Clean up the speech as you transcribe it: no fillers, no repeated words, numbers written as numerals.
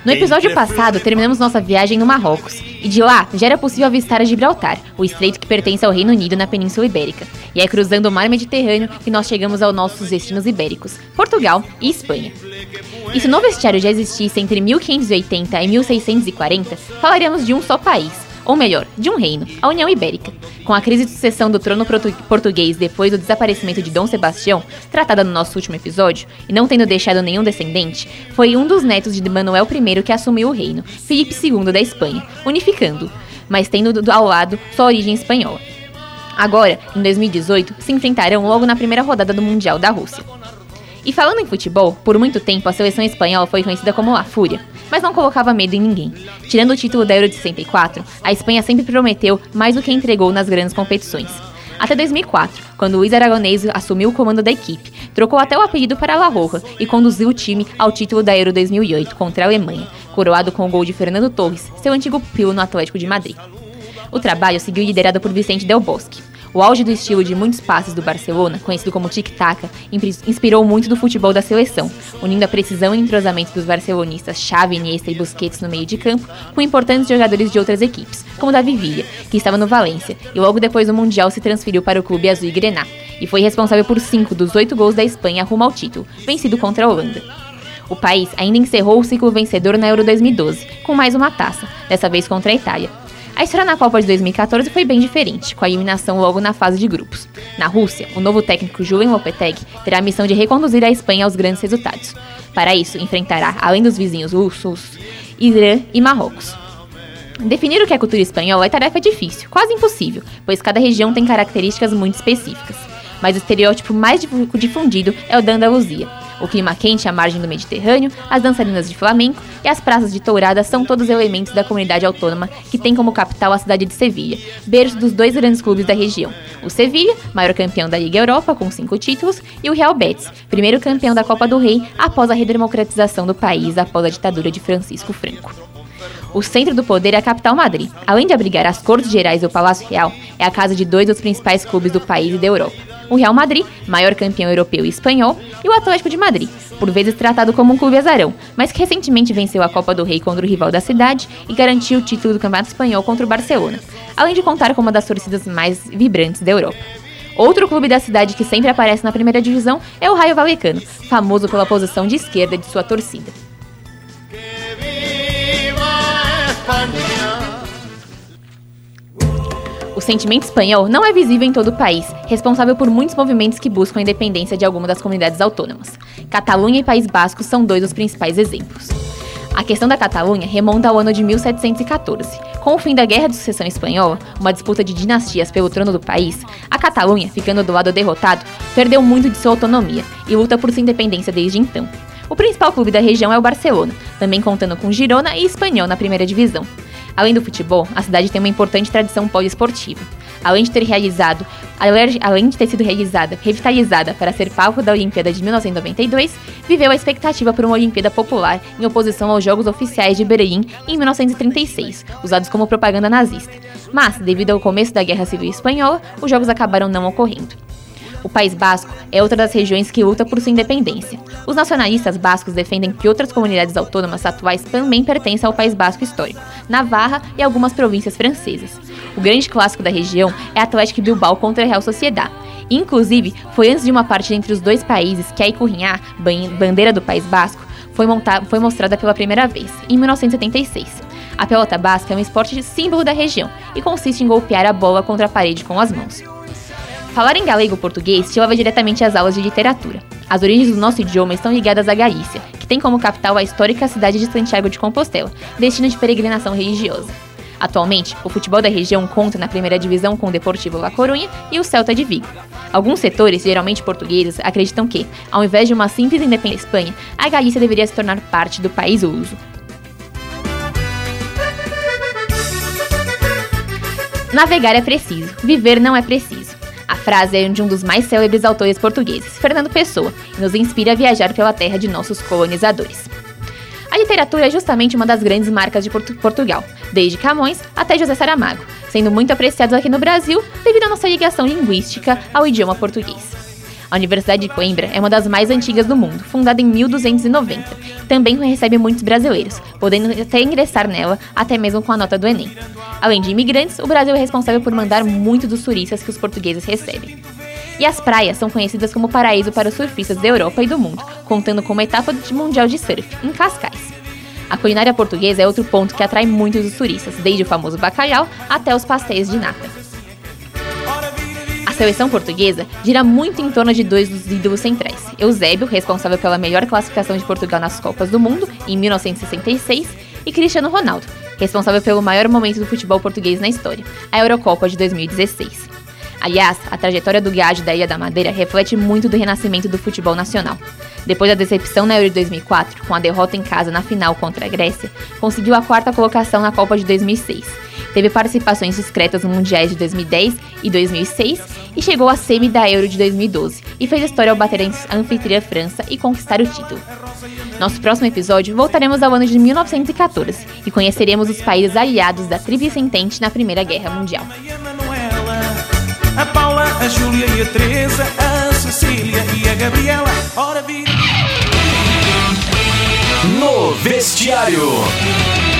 No episódio passado, terminamos nossa viagem no Marrocos, e de lá já era possível avistar a Gibraltar, o estreito que pertence ao Reino Unido na Península Ibérica. E é cruzando o mar Mediterrâneo que nós chegamos aos nossos destinos ibéricos, Portugal e Espanha. E se o novo bestiário já existisse entre 1580 e 1640, falaríamos de um só país, ou melhor, de um reino, a União Ibérica. Com a crise de sucessão do trono português depois do desaparecimento de Dom Sebastião, tratada no nosso último episódio, e não tendo deixado nenhum descendente, foi um dos netos de Manuel I que assumiu o reino, Filipe II da Espanha, unificando-o, mas tendo ao lado sua origem espanhola. Agora, em 2018, se enfrentarão logo na primeira rodada do Mundial da Rússia. E falando em futebol, por muito tempo a seleção espanhola foi conhecida como La Fúria, mas não colocava medo em ninguém. Tirando o título da Euro de 64, a Espanha sempre prometeu mais do que entregou nas grandes competições. Até 2004, quando Luís Aragonés assumiu o comando da equipe, trocou até o apelido para La Roja e conduziu o time ao título da Euro 2008 contra a Alemanha, coroado com o gol de Fernando Torres, seu antigo pupilo no Atlético de Madrid. O trabalho seguiu liderado por Vicente Del Bosque. O auge do estilo de muitos passes do Barcelona, conhecido como tic-tac, inspirou muito do futebol da seleção, unindo a precisão e entrosamento dos barcelonistas Xavi, Iniesta e Busquets no meio de campo, com importantes jogadores de outras equipes, como David Villa, que estava no Valência, e logo depois do Mundial se transferiu para o clube azul e grená, e foi responsável por 5 dos 8 gols da Espanha rumo ao título, vencido contra a Holanda. O país ainda encerrou o ciclo vencedor na Euro 2012, com mais uma taça, dessa vez contra a Itália. A história na Copa de 2014 foi bem diferente, com a eliminação logo na fase de grupos. Na Rússia, o novo técnico Julen Lopetegui terá a missão de reconduzir a Espanha aos grandes resultados. Para isso, enfrentará, além dos vizinhos russos, Irã e Marrocos. Definir o que é cultura espanhola é tarefa difícil, quase impossível, pois cada região tem características muito específicas. Mas o estereótipo mais difundido é o da Andaluzia. O clima quente à margem do Mediterrâneo, as dançarinas de flamenco e as praças de tourada são todos elementos da comunidade autônoma que tem como capital a cidade de Sevilha, berço dos 2 grandes clubes da região. O Sevilha, maior campeão da Liga Europa com 5 títulos, e o Real Betis, primeiro campeão da Copa do Rei após a redemocratização do país após a ditadura de Francisco Franco. O centro do poder é a capital Madrid. Além de abrigar as Cortes Gerais e o Palácio Real, é a casa de 2 dos principais clubes do país e da Europa. O Real Madrid, maior campeão europeu e espanhol, e o Atlético de Madrid, por vezes tratado como um clube azarão, mas que recentemente venceu a Copa do Rei contra o rival da cidade e garantiu o título do Campeonato Espanhol contra o Barcelona, além de contar com uma das torcidas mais vibrantes da Europa. Outro clube da cidade que sempre aparece na primeira divisão é o Rayo Vallecano, famoso pela posição de esquerda de sua torcida. O sentimento espanhol não é visível em todo o país, responsável por muitos movimentos que buscam a independência de alguma das comunidades autônomas. Catalunha e País Basco são 2 dos principais exemplos. A questão da Catalunha remonta ao ano de 1714. Com o fim da Guerra de Sucessão Espanhola, uma disputa de dinastias pelo trono do país, a Catalunha, ficando do lado derrotado, perdeu muito de sua autonomia e luta por sua independência desde então. O principal clube da região é o Barcelona, também contando com Girona e Espanyol na primeira divisão. Além do futebol, a cidade tem uma importante tradição poliesportiva. Além de ter sido revitalizada para ser palco da Olimpíada de 1992, viveu a expectativa por uma Olimpíada popular em oposição aos Jogos Oficiais de Berlim em 1936, usados como propaganda nazista. Mas, devido ao começo da Guerra Civil Espanhola, os Jogos acabaram não ocorrendo. O País Basco é outra das regiões que luta por sua independência. Os nacionalistas bascos defendem que outras comunidades autônomas atuais também pertencem ao País Basco histórico, Navarra e algumas províncias francesas. O grande clássico da região é Athletic Bilbao contra a Real Sociedad. Inclusive, foi antes de uma partida entre os 2 países que a Ikurriña, bandeira do País Basco, foi mostrada pela primeira vez, em 1976. A pelota basca é um esporte símbolo da região e consiste em golpear a bola contra a parede com as mãos. Falar em galego-português te leva diretamente às aulas de literatura. As origens do nosso idioma estão ligadas à Galícia, que tem como capital a histórica cidade de Santiago de Compostela, destino de peregrinação religiosa. Atualmente, o futebol da região conta na primeira divisão com o Deportivo La Coruña e o Celta de Vigo. Alguns setores, geralmente portugueses, acreditam que, ao invés de uma simples independência da Espanha, a Galícia deveria se tornar parte do país luso. Navegar é preciso, viver não é preciso. A frase é de um dos mais célebres autores portugueses, Fernando Pessoa, e nos inspira a viajar pela terra de nossos colonizadores. A literatura é justamente uma das grandes marcas de Portugal, desde Camões até José Saramago, sendo muito apreciados aqui no Brasil devido à nossa ligação linguística ao idioma português. A Universidade de Coimbra é uma das mais antigas do mundo, fundada em 1290. Também recebe muitos brasileiros, podendo até ingressar nela, até mesmo com a nota do Enem. Além de imigrantes, o Brasil é responsável por mandar muito dos turistas que os portugueses recebem. E as praias são conhecidas como paraíso para os surfistas da Europa e do mundo, contando com uma etapa mundial de surf, em Cascais. A culinária portuguesa é outro ponto que atrai muitos dos turistas, desde o famoso bacalhau até os pastéis de nata. A seleção portuguesa gira muito em torno de dois dos ídolos centrais. Eusébio, responsável pela melhor classificação de Portugal nas Copas do Mundo, em 1966, e Cristiano Ronaldo, responsável pelo maior momento do futebol português na história, a Eurocopa de 2016. Aliás, a trajetória do Gade da Ilha da Madeira reflete muito do renascimento do futebol nacional. Depois da decepção na Euro de 2004, com a derrota em casa na final contra a Grécia, conseguiu a 4ª colocação na Copa de 2006. Teve participações discretas nos Mundiais de 2010 e 2006 e chegou à semi da Euro de 2012 e fez história ao bater a anfitriã França e conquistar o título. Nosso próximo episódio voltaremos ao ano de 1914 e conheceremos os países aliados da Tríplice Entente na Primeira Guerra Mundial. A Paula, a Júlia e a Teresa, a Cecília e a Gabriela. Ora vira. No Vestiário.